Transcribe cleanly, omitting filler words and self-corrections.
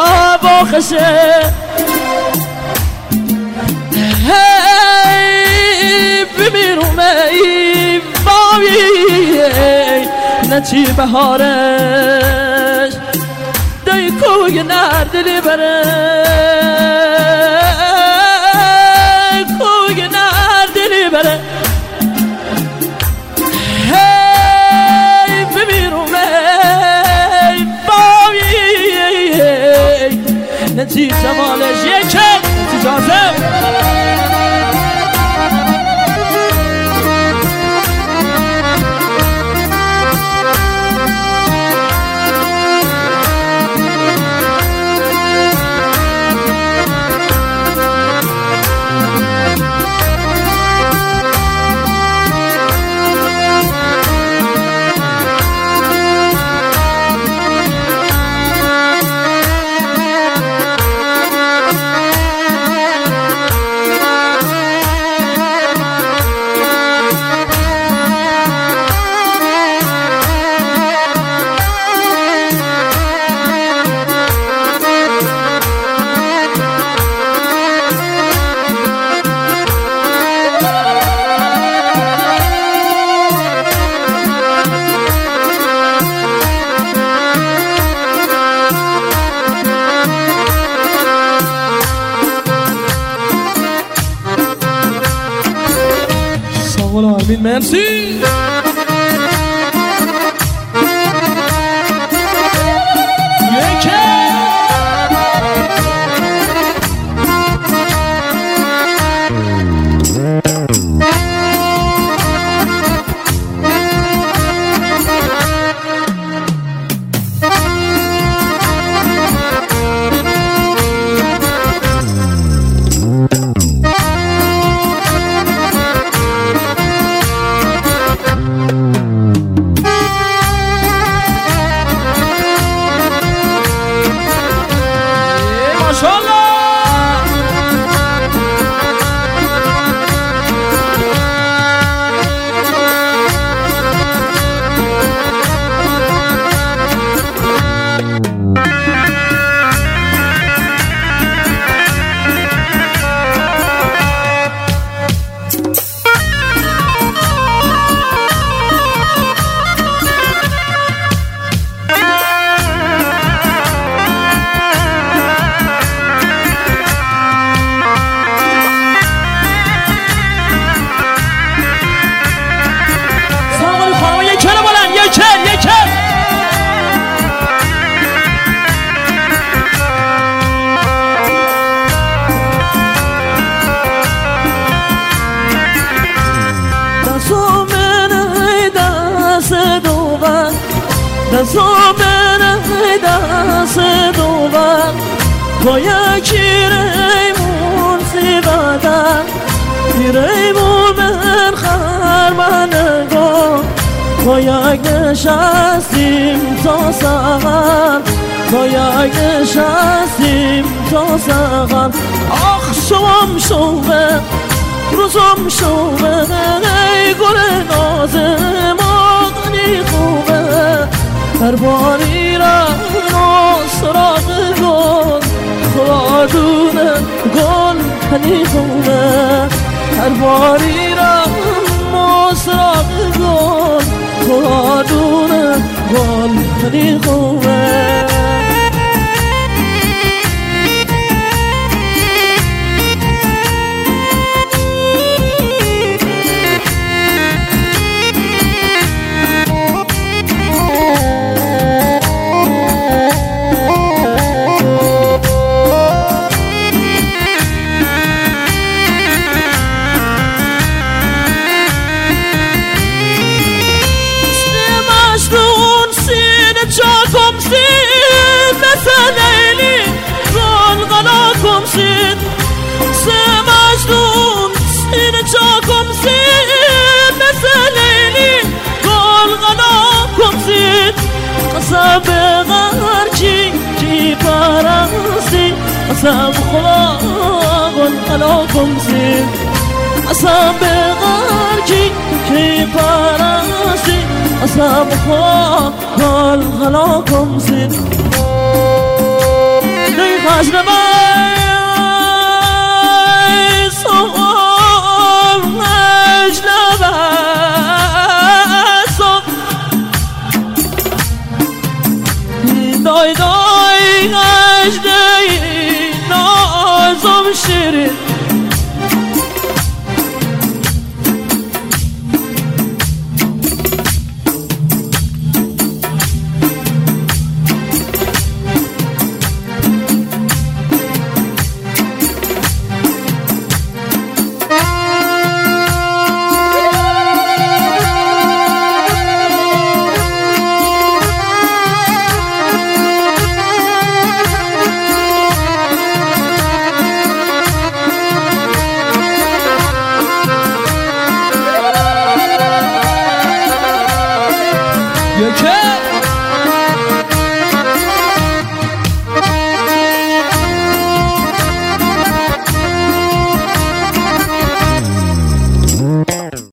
باخشه هی بمیروم ای بابی نچی بهارش دای کوی نردلی بره کوی نردلی بره هی بمیروم ای بابی نچی جمالش یکم اجازه Merci. زامن دست دوبر با یکی ریمون زیبادن ریمون من خرمنگاه با یک نشستیم تا سغر با یک نشستیم تا سغر آخ شوام شوه روزم شوه ای گل نازم آقنی خوبه هر باری را سراغ گل خودونه گل هنی خوبه هر باری را سراغ گل خودونه گل هنی خوبه قسم بغار کی پرستی قسم خدا گل خلاکم زید قسم بغار کی پرستی قسم خدا گل خلاکم زید عزم من صغر نجلب صغر دای دای اجدی نازم شیرین یکی